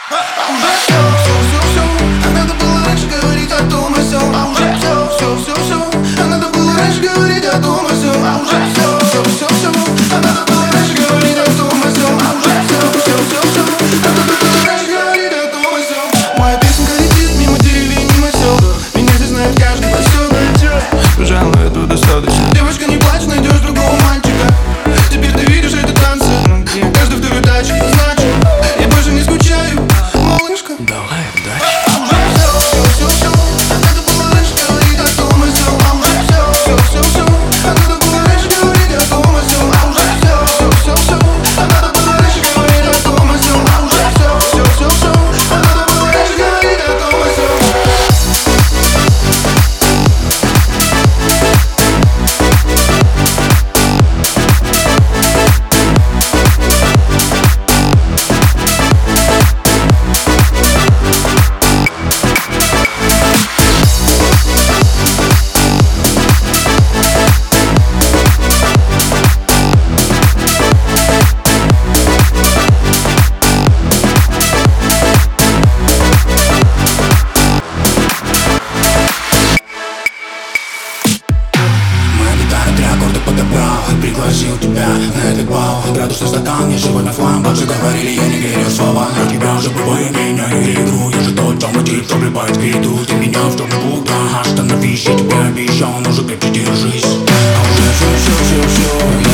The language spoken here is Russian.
А уже все, а надо было раньше говорить о том и сём. А уже все, а надо было раньше говорить о том и сём. А уже все, а надо было раньше говорить о том и сём. А уже все, а надо было раньше говорить о том и сём. Моя песенка летит мимо деревень, мимо сел. Меня здесь знает каждый поселок. Пожалуй, этого достаточно. Девочка, не плачь, найдешь другого мальчика. Теперь ты видишь эти танцы. Каждый второй тачке, значит, я больше не скучаю, малышка. Давай, удачи. А уже все, а надо было раньше говорить о том и сём. А уже все, а надо было раньше говорить о том и сём. А уже все, а надо было раньше говорить о том и сём. А уже все, а надо было раньше говорить о том и сём. Пригласил тебя на этот бал. Градусный стакан, я живой на флам. Как же говорили, я не верю в слова. Я тебя забываю, меня и игру. Я же тот самый тип, кто влипает в беду. Ты меня в черный Будда. Остановись, я тебе обещал, но уже крепче держись. А уже все,